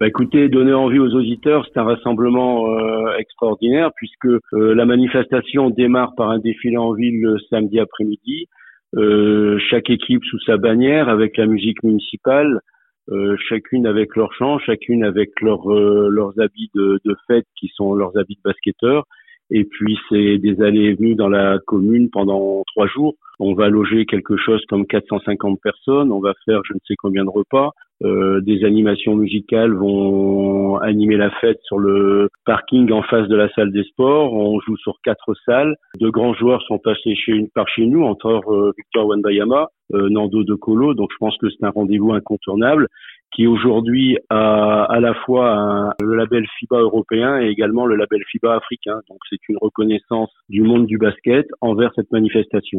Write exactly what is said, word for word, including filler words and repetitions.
Bah écoutez, donner envie aux auditeurs, c'est un rassemblement euh, extraordinaire puisque euh, la manifestation démarre par un défilé en ville le samedi après-midi. Euh, chaque équipe sous sa bannière avec la musique municipale, euh, chacune avec leur chant, chacune avec leur, euh, leurs habits de, de fête qui sont leurs habits de basketteurs. Et puis c'est des allées et venues dans la commune pendant trois jours. On va loger quelque chose comme quatre cent cinquante personnes, on va faire je ne sais combien de repas. Euh, des animations musicales vont animer la fête sur le parking en face de la salle des sports. On joue sur quatre salles. De grands joueurs sont passés chez, par chez nous, entre euh, Victor Wembanyama, euh, Nando De Colo. Donc je pense que c'est un rendez-vous incontournable qui aujourd'hui a à la fois un, le label FIBA européen et également le label FIBA africain. Donc c'est une reconnaissance du monde du basket envers cette manifestation.